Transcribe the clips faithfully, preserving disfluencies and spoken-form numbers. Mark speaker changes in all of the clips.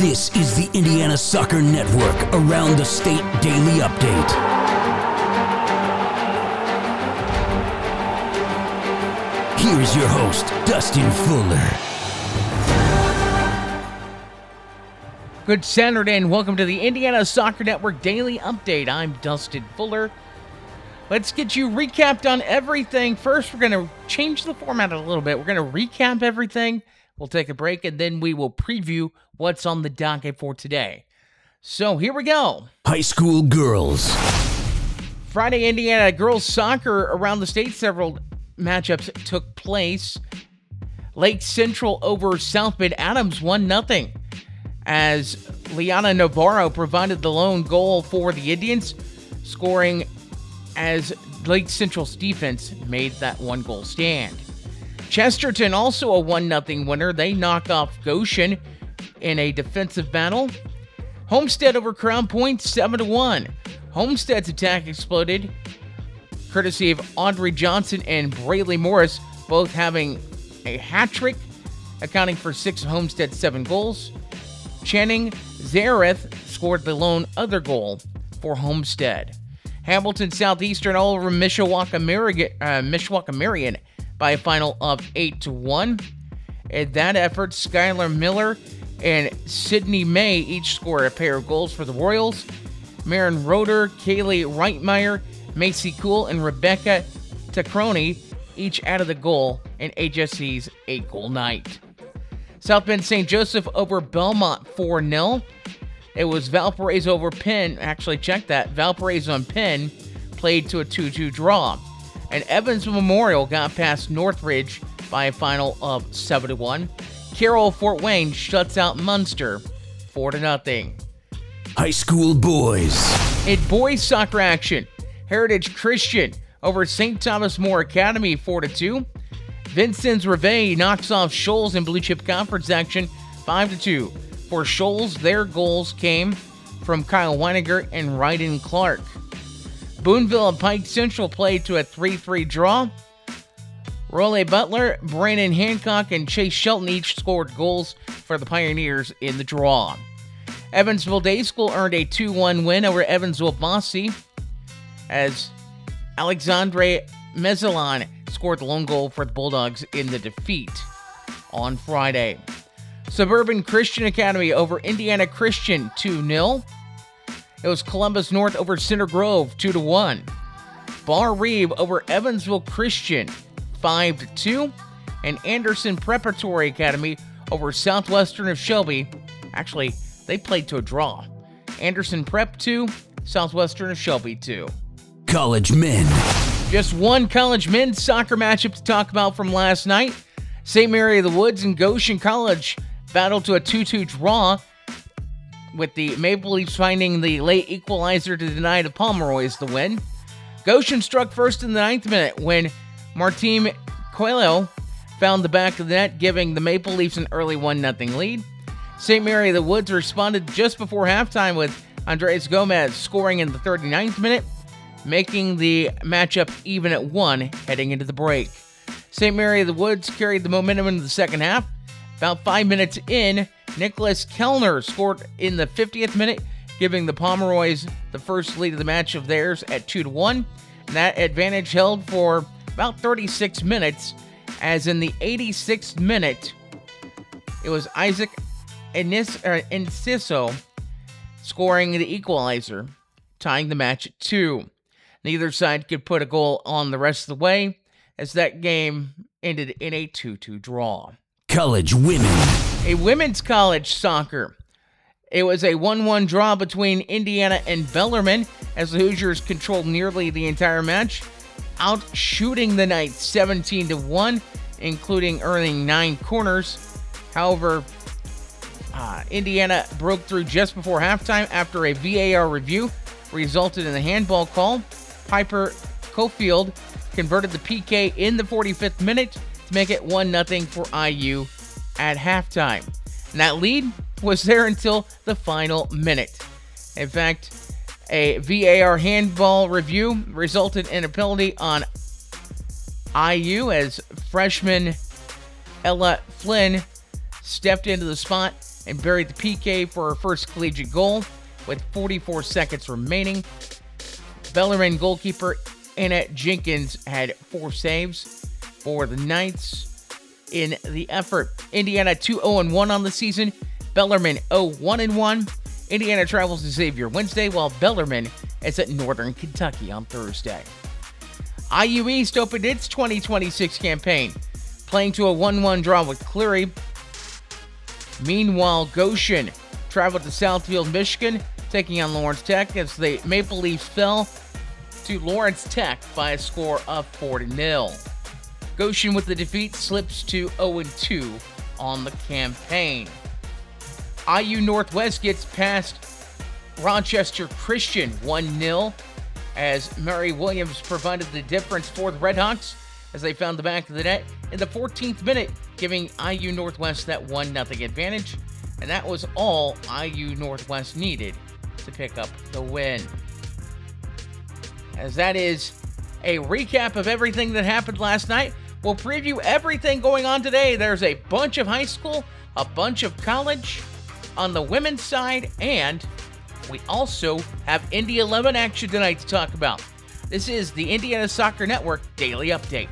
Speaker 1: This is the Indiana Soccer Network Around the State Daily Update. Here's your host, Dustin Fuller.
Speaker 2: Good Saturday and welcome to the Indiana Soccer Network Daily Update. I'm Dustin Fuller. Let's get you recapped on everything. First, we're going to change the format a little bit. We're going to recap everything. We'll take a break, and then we will preview what's on the docket for today. So, here we go.
Speaker 1: High school girls.
Speaker 2: Friday, Indiana girls soccer around the state. Several matchups took place. Lake Central over South Bend Adams one nothing. As Liana Navarro provided the lone goal for the Indians, scoring as Lake Central's defense made that one goal stand. Chesterton also a one nothing winner. They knock off Goshen in a defensive battle. Homestead over Crown Point seven to one. Homestead's attack exploded, courtesy of Audrey Johnson and Brayley Morris, both having a hat trick, accounting for six of Homestead's seven goals. Channing Zareth scored the lone other goal for Homestead. Hamilton Southeastern all over Mishawaka Marion, uh, Mishawaka Marion by a final of eight to one. In that effort, Skylar Miller and Sydney May each scored a pair of goals for the Royals. Marin Roeder, Kaylee Reitmeyer, Macy Cool, and Rebecca Tacroni each added the goal in H S C's eight-goal night. South Bend Saint Joseph over Belmont four nil. It was Valparaiso over Penn. Actually, check that. Valparaiso and Penn played to a two two draw. And Evans Memorial got past Northridge by a final of seven to one. Carroll Fort Wayne shuts out Munster four to nothing.
Speaker 1: High school boys.
Speaker 2: In boys soccer action, Heritage Christian over Saint Thomas More Academy four to two. Vincennes Reveille knocks off Shoals in Blue Chip Conference action five to two. For Shoals, their goals came from Kyle Weiniger and Ryden Clark. Boonville and Pike Central played to a three three draw. Roley Butler, Brandon Hancock, and Chase Shelton each scored goals for the Pioneers in the draw. Evansville Day School earned a two one win over Evansville Bosse as Alexandre Mezzalon scored the lone goal for the Bulldogs in the defeat on Friday. Suburban Christian Academy over Indiana Christian two nil. It was Columbus North over Center Grove two to one. Bar Reeve over Evansville Christian five to two. And Anderson Preparatory Academy over Southwestern of Shelby. Actually, they played to a draw. Anderson Prep two, Southwestern of Shelby two.
Speaker 1: College men.
Speaker 2: Just one college men's soccer matchup to talk about from last night. Saint Mary of the Woods and Goshen College battled to a two two draw, with the Maple Leafs finding the late equalizer to deny the Pomeroys the win. Goshen struck first in the ninth minute when Martin Coelho found the back of the net, giving the Maple Leafs an early one nothing lead. Saint Mary of the Woods responded just before halftime with Andres Gomez scoring in the thirty-ninth minute, making the matchup even at one heading into the break. Saint Mary of the Woods carried the momentum into the second half. About five minutes in, Nicholas Kellner scored in the fiftieth minute, giving the Pomeroys the first lead of the match of theirs at two to one. And that advantage held for about thirty-six minutes, as in the eighty-sixth minute, it was Isaac Enciso scoring the equalizer, tying the match at two. Neither side could put a goal on the rest of the way, as that game ended in a two two draw.
Speaker 1: College women.
Speaker 2: A women's college soccer. It was a one one draw between Indiana and Bellarmine, as the Hoosiers controlled nearly the entire match, outshooting the Knights seventeen to one, including earning nine corners. However, uh, Indiana broke through just before halftime after a V A R review resulted in a handball call. Piper Cofield converted the P K in the forty-fifth minute to make it one nothing for I U at halftime. And that lead was there until the final minute. In fact, a V A R handball review resulted in a penalty on I U as freshman Ella Flynn stepped into the spot and buried the P K for her first collegiate goal with forty-four seconds remaining. Bellarmine goalkeeper Annette Jenkins had four saves for the Knights in the effort. Indiana two oh one on the season. Bellarmine oh one one. Indiana travels to Xavier Wednesday, while Bellarmine is at Northern Kentucky on Thursday. I U East opened its twenty twenty-six campaign, playing to a one one draw with Cleary. Meanwhile, Goshen traveled to Southfield, Michigan, taking on Lawrence Tech as the Maple Leafs fell to Lawrence Tech by a score of four to nil. Goshen, with the defeat, slips to oh two on the campaign. I U Northwest gets past Rochester Christian one nil as Mary Williams provided the difference for the Redhawks as they found the back of the net in the fourteenth minute, giving I U Northwest that one nothing advantage. And that was all I U Northwest needed to pick up the win. As that is a recap of everything that happened last night. We'll preview everything going on today. There's a bunch of high school, a bunch of college on the women's side, and we also have Indy eleven action tonight to talk about. This is the Indiana Soccer Network Daily Update.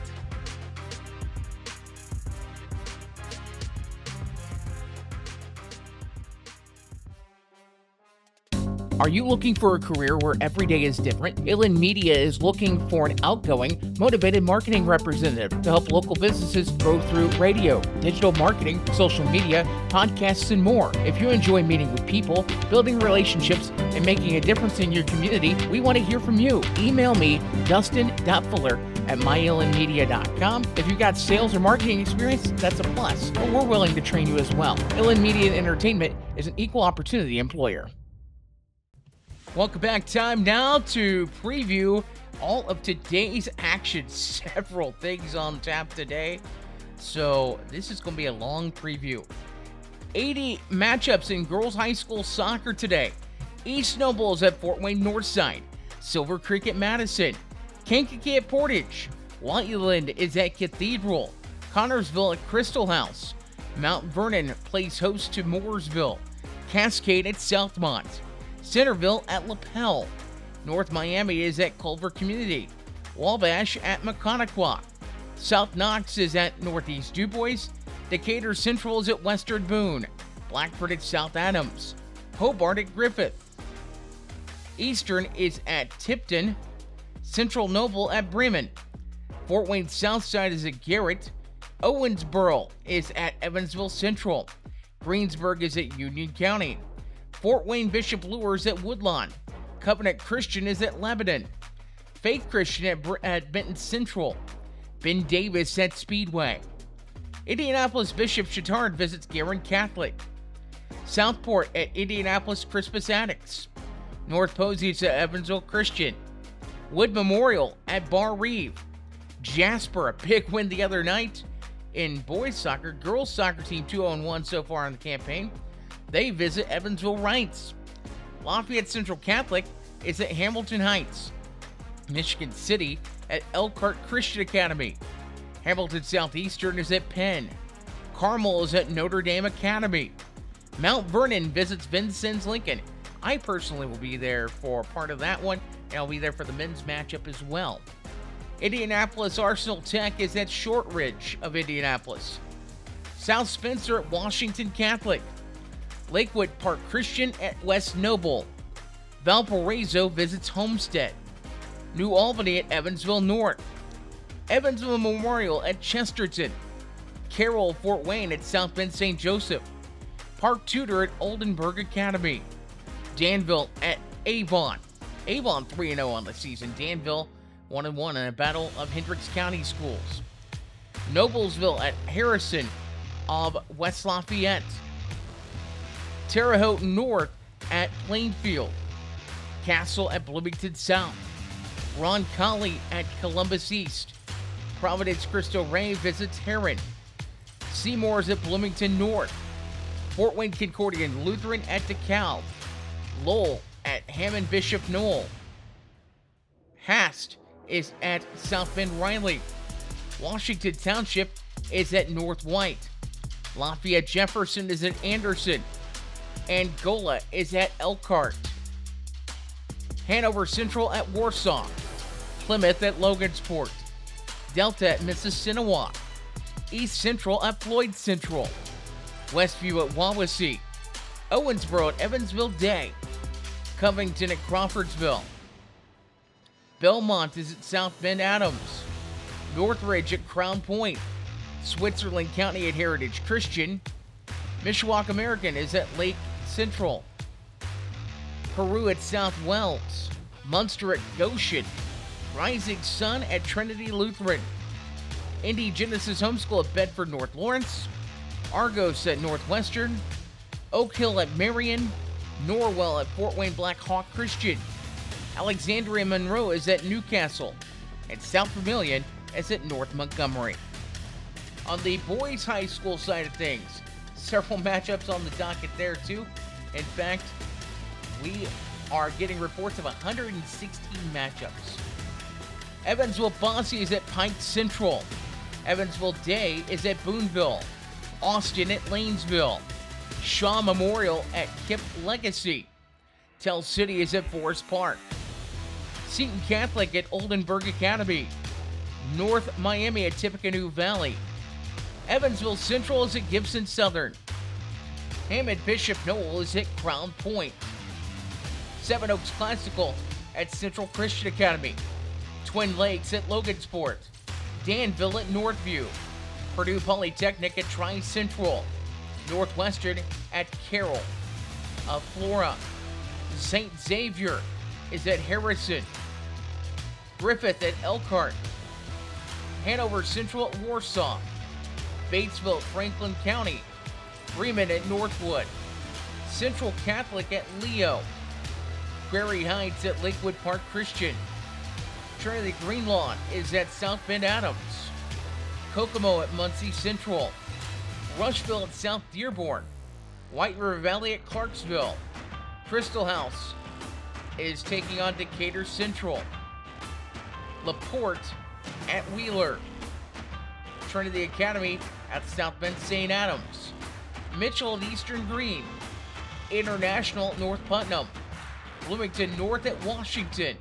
Speaker 2: Are you looking for a career where every day is different? Illan Media is looking for an outgoing, motivated marketing representative to help local businesses grow through radio, digital marketing, social media, podcasts, and more. If you enjoy meeting with people, building relationships, and making a difference in your community, we want to hear from you. Email me, dustin dot fuller at my illan media dot com. If you've got sales or marketing experience, that's a plus, but we're willing to train you as well. Illan Media and Entertainment is an equal opportunity employer. Welcome back. Time now to preview all of today's action. Several things on tap today, so this is going to be a long preview. eighty matchups in girls high school soccer today. East Nobles at Fort Wayne Northside. Silver Creek at Madison. Kankakee at Portage. Whiteland is at Cathedral. Connorsville at Crystal House. Mount Vernon plays host to Mooresville. Cascade at Southmont. Centerville at LaPel. North Miami is at Culver Community. Wabash at McConaughey. South Knox is at Northeast DuBois. Decatur Central is at Western Boone. Blackford at South Adams. Hobart at Griffith. Eastern is at Tipton. Central Noble at Bremen. Fort Wayne Southside is at Garrett. Owensboro is at Evansville Central. Greensburg is at Union County. Fort Wayne Bishop Luers at Woodlawn. Covenant Christian is at Lebanon. Faith Christian at, Br- at Benton Central. Ben Davis at Speedway. Indianapolis Bishop Chatard visits Guerin Catholic. Southport at Indianapolis Crispus Attucks. North Posey is at Evansville Christian. Wood Memorial at Bar Reeve. Jasper, a big win the other night in boys soccer. Girls soccer team two oh one so far in the campaign. They visit Evansville Rights. Lafayette Central Catholic is at Hamilton Heights. Michigan City at Elkhart Christian Academy. Hamilton Southeastern is at Penn. Carmel is at Notre Dame Academy. Mount Vernon visits Vincennes Lincoln. I personally will be there for part of that one, and I'll be there for the men's matchup as well. Indianapolis Arsenal Tech is at Shortridge of Indianapolis. South Spencer at Washington Catholic. Lakewood Park Christian at West Noble. Valparaiso visits Homestead. New Albany at Evansville North. Evansville Memorial at Chesterton. Carroll Fort Wayne at South Bend Saint Joseph. Park Tudor at Oldenburg Academy. Danville at Avon. Avon three and oh on the season. Danville one and one in a battle of Hendricks County schools. Noblesville at Harrison of West Lafayette. Terre Haute North at Plainfield. Castle at Bloomington South. Ron Colley at Columbus East. Providence Cristo Rey visits Heron. Seymour's at Bloomington North. Fort Wayne Concordian Lutheran at DeKalb. Lowell at Hammond Bishop Knoll. Hast is at South Bend Riley. Washington Township is at North White. Lafayette Jefferson is at Anderson. Angola is at Elkhart. Hanover Central at Warsaw. Plymouth at Logansport. Delta at Mississinewa. East Central at Floyd Central. Westview at Wawasee. Owensboro at Evansville Day. Covington at Crawfordsville. Belmont is at South Bend Adams. Northridge at Crown Point. Switzerland County at Heritage Christian. Mishawaka American is at Lake Central. Peru at South Wells. Munster at Goshen. Rising Sun at Trinity Lutheran. Indy Genesis Homeschool at Bedford North Lawrence. Argos at Northwestern. Oak Hill at Marion. Norwell at Fort Wayne Black Hawk Christian. Alexandria Monroe is at Newcastle. And South Vermilion is at North Montgomery. On the boys' high school side of things, several matchups on the docket there too. In fact, we are getting reports of one hundred sixteen matchups. Evansville Bosse is at Pike Central. Evansville Day is at Boonville. Austin at Lanesville. Shaw Memorial at Kip Legacy. Tell City is at Forest Park. Seton Catholic at Oldenburg Academy. North Miami at Tippecanoe Valley. Evansville Central is at Gibson Southern. Hammond Bishop Noel is at Crown Point. Seven Oaks Classical at Central Christian Academy. Twin Lakes at Logansport. Danville at Northview. Purdue Polytechnic at Tri-Central. Northwestern at Carroll. Of Flora. Saint Xavier is at Harrison. Griffith at Elkhart. Hanover Central at Warsaw. Batesville at Franklin County. Freeman at Northwood. Central Catholic at Leo. Prairie Heights at Lakewood Park Christian. Trinity Greenlawn is at South Bend Adams. Kokomo at Muncie Central. Rushville at South Dearborn. White River Valley at Clarksville. Crystal House is taking on Decatur Central. LaPorte at Wheeler. Trinity Academy at South Bend Saint Adams. Mitchell at Eastern Green. International at North Putnam. Bloomington North at Washington.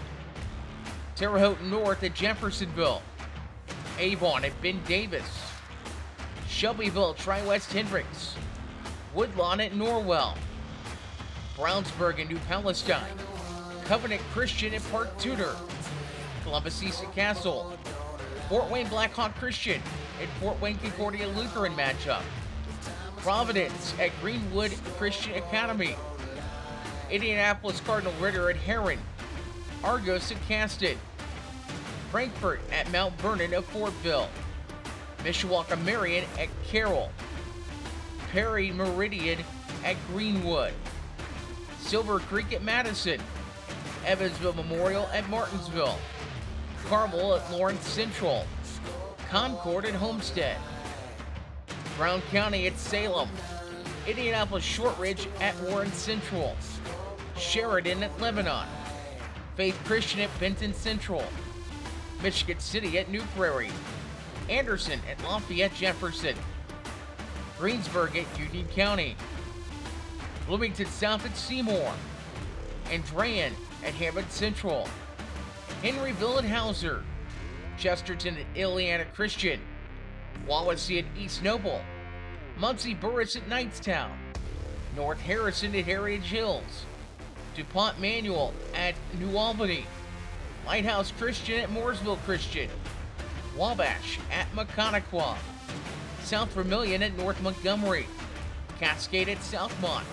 Speaker 2: Terre Haute North at Jeffersonville. Avon at Ben Davis. Shelbyville at Tri-West Hendricks. Woodlawn at Norwell. Brownsburg and New Palestine. Covenant Christian at Park Tudor. Columbus East at Castle. Fort Wayne Blackhawk Christian at Fort Wayne Concordia Lutheran matchup. Providence at Greenwood Christian Academy. Indianapolis Cardinal Ritter at Heron. Argos at Caston. Frankfort at Mount Vernon of Fortville. Mishawaka Marion at Carroll. Perry Meridian at Greenwood. Silver Creek at Madison. Evansville Memorial at Martinsville. Carmel at Lawrence Central. Concord at Homestead. Brown County at Salem. Indianapolis Shortridge at Warren Central. Sheridan at Lebanon. Faith Christian at Benton Central. Michigan City at New Prairie. Anderson at Lafayette Jefferson. Greensburg at Union County. Bloomington South at Seymour. Andrean at Hammond Central. Henryville at Hauser. Chesterton at Ileana Christian. Wawasee at East Noble. Muncie Burris at Knightstown. North Harrison at Heritage Hills. DuPont Manual at New Albany. Lighthouse Christian at Mooresville Christian. Wabash at Maconaquah. South Vermilion at North Montgomery. Cascade at Southmont.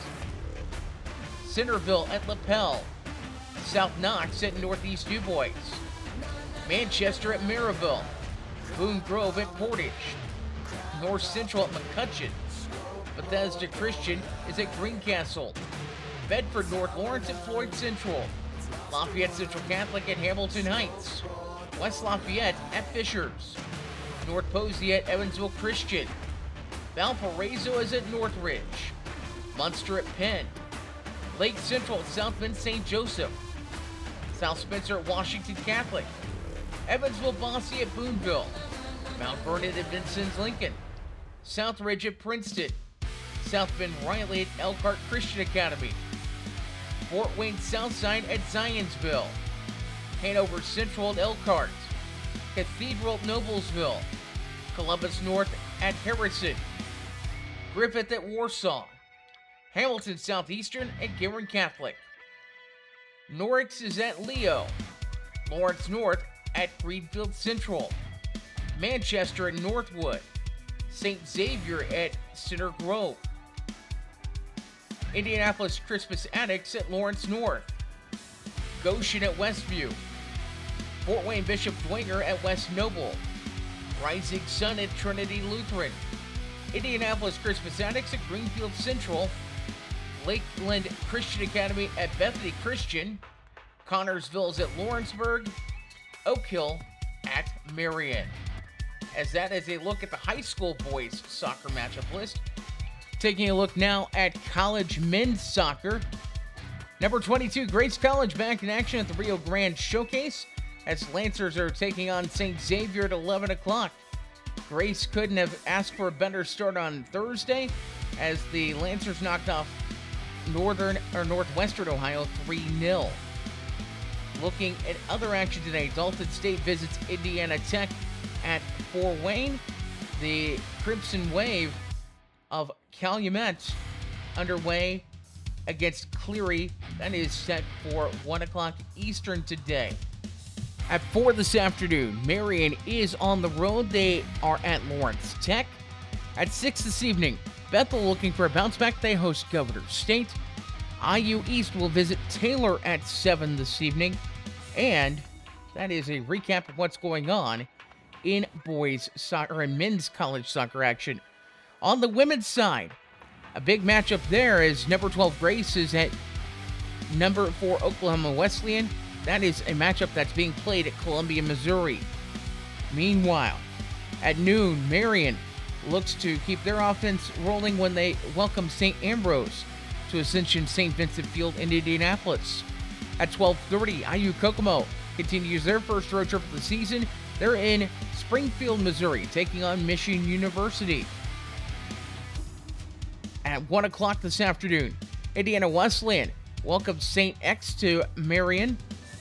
Speaker 2: Centerville at LaPel. South Knox at Northeast DuBois. Manchester at Maryville. Boone Grove at Portage. North Central at McCutcheon. Bethesda Christian is at Greencastle. Bedford North Lawrence at Floyd Central. Lafayette Central Catholic at Hamilton Heights. West Lafayette at Fishers. North Posey at Evansville Christian. Valparaiso is at Northridge. Munster at Penn. Lake Central at South Bend Saint Joseph. South Spencer at Washington Catholic. Evansville Bosse at Boonville. Mount Vernon at Vincennes Lincoln. Southridge at Princeton. South Bend Riley at Elkhart Christian Academy. Fort Wayne Southside at Zionsville. Hanover Central at Elkhart. Cathedral at Noblesville. Columbus North at Harrison. Griffith at Warsaw. Hamilton Southeastern at Guerin Catholic. Norix is at Leo. Lawrence North at Greenfield Central. Manchester at Northwood. Saint Xavier at Center Grove. Indianapolis Crispus Attucks at Lawrence North. Goshen at Westview. Fort Wayne Bishop Dwenger at West Noble. Rising Sun at Trinity Lutheran. Indianapolis Crispus Attucks at Greenfield Central. Lakeland Christian Academy at Bethany Christian. Connorsville is at Lawrenceburg. Oak Hill at Marion. As that is a look at the high school boys soccer matchup list. Taking a look now at college men's soccer. Number twenty-two, Grace College back in action at the Rio Grande Showcase as Lancers are taking on Saint Xavier at eleven o'clock. Grace couldn't have asked for a better start on Thursday as the Lancers knocked off Northern or Northwestern Ohio three nil. Looking at other action today, Dalton State visits Indiana Tech at Fort Wayne. The Crimson Wave of Calumet underway against Cleary. That is set for one o'clock Eastern today. At four this afternoon, Marion is on the road. They are at Lawrence Tech. At six this evening, Bethel looking for a bounce back. They host Governor State. I U East will visit Taylor at seven this evening. And that is a recap of what's going on in boys soccer and men's college soccer action. On the women's side, a big matchup there is number twelve Grace is at number four Oklahoma Wesleyan. That is a matchup that's being played at Columbia, Missouri. Meanwhile, at noon, Marion looks to keep their offense rolling when they welcome Saint Ambrose to Ascension Saint Vincent Field in Indianapolis. At twelve thirty, I U Kokomo continues their first road trip of the season. They're in Springfield, Missouri, taking on Michigan University. At one o'clock this afternoon, Indiana Wesleyan welcomes Saint X to Marion.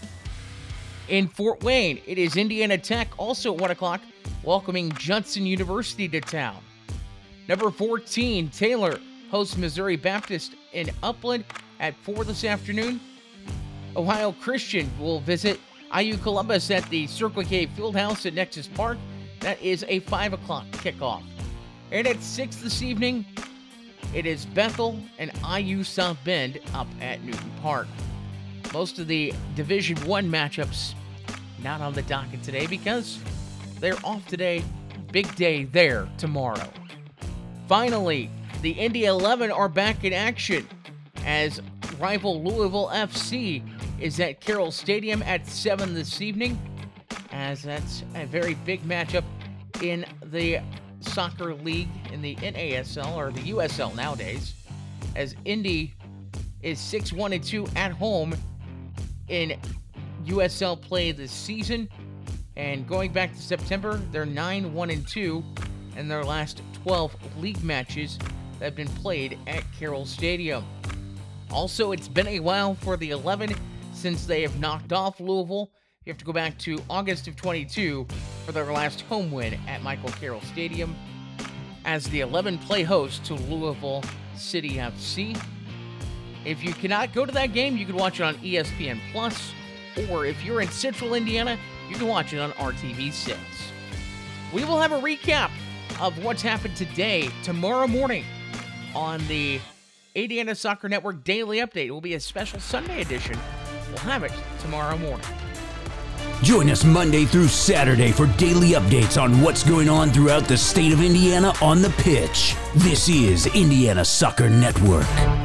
Speaker 2: In Fort Wayne, it is Indiana Tech, also at one o'clock, welcoming Judson University to town. Number fourteen, Taylor hosts Missouri Baptist in Upland at four this afternoon. Ohio Christian will visit I U Columbus at the Circle K Fieldhouse at Nexus Park. That is a five o'clock kickoff. And at six this evening, it is Bethel and I U South Bend up at Newton Park. Most of the Division One matchups not on the docket today because they're off today. Big day there tomorrow. Finally, the Indy eleven are back in action as rival Louisville F C is at Carroll Stadium at seven this evening, as that's a very big matchup in the soccer league in the N A S L, or the U S L nowadays, as Indy is six one and two at home in U S L play this season. And going back to September, they're nine one and two in their last twelve league matches that have been played at Carroll Stadium. Also, it's been a while for the eleven since they have knocked off Louisville. You have to go back to August of twenty-two for their last home win at Michael Carroll Stadium, as the eleven play host to Louisville City F C. If you cannot go to that game, you can watch it on E S P N Plus, or if you're in Central Indiana, you can watch it on R T V six. We will have a recap of what's happened today, tomorrow morning, on the Indiana Soccer Network Daily Update. It will be a special Sunday edition. We'll have it tomorrow morning.
Speaker 1: Join us Monday through Saturday for daily updates on what's going on throughout the state of Indiana on the pitch. This is Indiana Soccer Network.